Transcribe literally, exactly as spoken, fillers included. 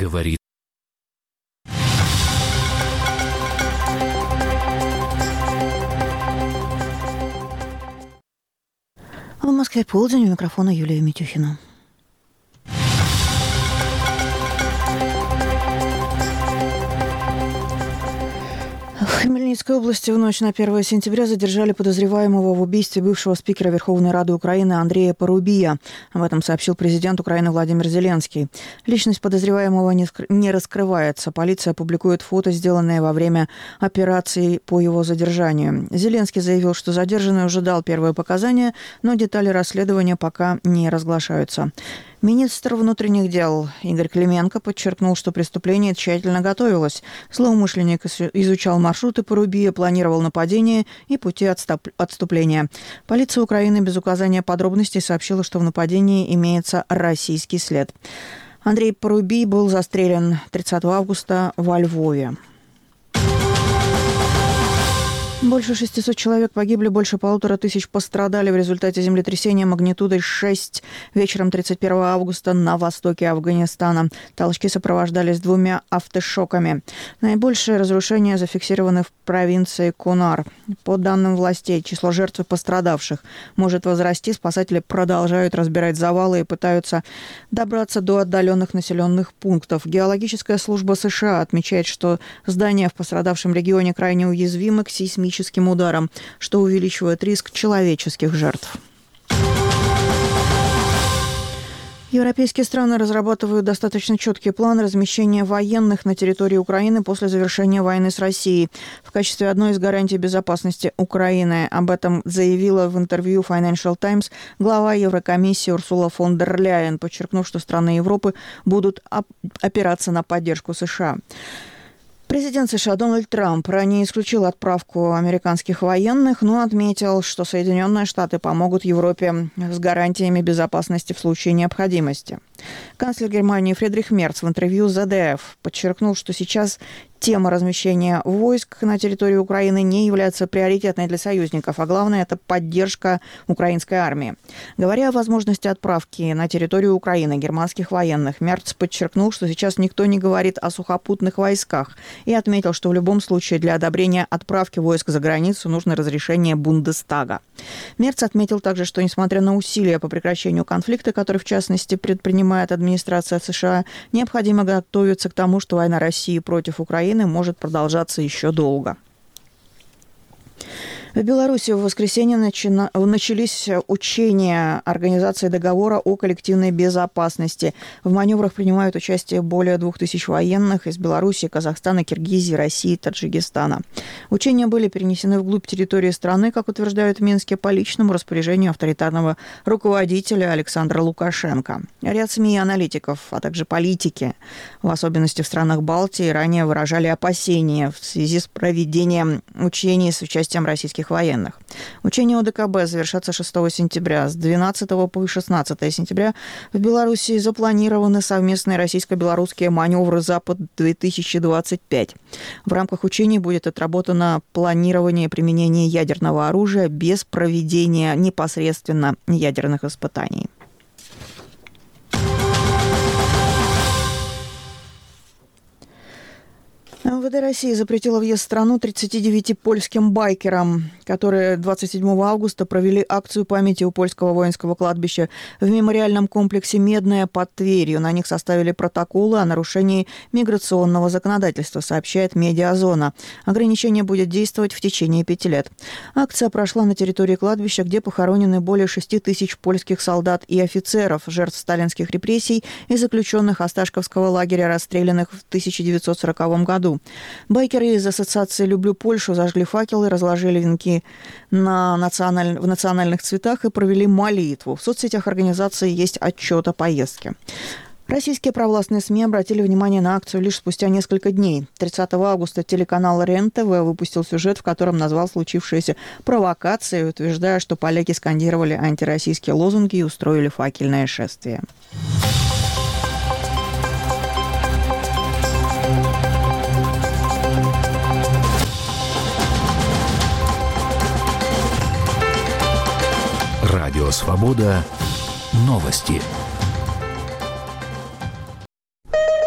говорит. В Москве полдень, у микрофона Юлия Митюхина. В Хмельницкой области в ночь на первое сентября задержали подозреваемого в убийстве бывшего спикера Верховной Рады Украины Андрея Парубия. Об этом сообщил президент Украины Владимир Зеленский. Личность подозреваемого не раскрывается. Полиция публикует фото, сделанное во время операции по его задержанию. Зеленский заявил, что задержанный уже дал первые показания, но детали расследования пока не разглашаются. Министр внутренних дел Игорь Клименко подчеркнул, что преступление тщательно готовилось. Злоумышленник изучал маршруты Парубия, планировал нападение и пути отступления. Полиция Украины без указания подробностей сообщила, что в нападении имеется российский след. Андрей Парубий был застрелен тридцатого августа во Львове. Больше шестисот человек погибли, больше полутора тысяч пострадали в результате землетрясения магнитудой шесть вечером тридцать первого августа на востоке Афганистана. Толчки сопровождались двумя автошоками. Наибольшие разрушения зафиксированы в провинции Кунар. По данным властей, число жертв и пострадавших может возрасти. Спасатели продолжают разбирать завалы и пытаются добраться до отдаленных населенных пунктов. Геологическая служба США отмечает, что здания в пострадавшем регионе крайне уязвимы к сейсмическим ударом, что увеличивает риск человеческих жертв. Европейские страны разрабатывают достаточно четкий план размещения военных на территории Украины после завершения войны с Россией в качестве одной из гарантий безопасности Украины. Об этом заявила в интервью Financial Times глава Еврокомиссии Урсула фон дер Ляйен, подчеркнув, что страны Европы будут опираться на поддержку США. Президент США Дональд Трамп ранее исключил отправку американских военных, но отметил, что Соединенные Штаты помогут Европе с гарантиями безопасности в случае необходимости. Канцлер Германии Фридрих Мерц в интервью зэ дэ эф подчеркнул, что сейчас тема размещения войск на территории Украины не является приоритетной для союзников, а главное – это поддержка украинской армии. Говоря о возможности отправки на территорию Украины германских военных, Мерц подчеркнул, что сейчас никто не говорит о сухопутных войсках и отметил, что в любом случае для одобрения отправки войск за границу нужно разрешение Бундестага. Мерц отметил также, что несмотря на усилия по прекращению конфликта, который в частности предпринимает администрация США, необходимо готовиться к тому, что война России против Украины может продолжаться еще долго. В Беларуси в воскресенье начина... начались учения Организации договора о коллективной безопасности. В маневрах принимают участие более двух тысяч военных из Беларуси, Казахстана, Киргизии, России, Таджикистана. Учения были перенесены вглубь территории страны, как утверждают в Минске, по личному распоряжению авторитарного руководителя Александра Лукашенко. Ряд СМИ и аналитиков, а также политики, в особенности в странах Балтии, ранее выражали опасения в связи с проведением учений с участием российских военных. Учения о дэ ка бэ завершатся шестого сентября. С двенадцатого по шестнадцатое сентября в Беларуси запланированы совместные российско-белорусские маневры «Запад-две тысячи двадцать пять». В рамках учений будет отработано планирование применения ядерного оружия без проведения непосредственно ядерных испытаний. эм вэ дэ России запретила въезд в страну тридцати девяти польским байкерам, которые двадцать седьмого августа провели акцию памяти у польского воинского кладбища в мемориальном комплексе «Медное» под Тверью. На них составили протоколы о нарушении миграционного законодательства, сообщает «Медиазона». Ограничение будет действовать в течение пяти лет. Акция прошла на территории кладбища, где похоронены более шести тысяч польских солдат и офицеров, жертв сталинских репрессий и заключенных Осташковского лагеря, расстрелянных в тысяча девятьсот сороковом году. Байкеры из ассоциации «Люблю Польшу» зажгли факелы, разложили венки на националь... в национальных цветах и провели молитву. В соцсетях организации есть отчет о поездке. Российские провластные СМИ обратили внимание на акцию лишь спустя несколько дней. тридцатого августа телеканал РЕН-ТВ выпустил сюжет, в котором назвал случившееся провокацией, утверждая, что поляки скандировали антироссийские лозунги и устроили факельное шествие. Радио «Свобода». Новости.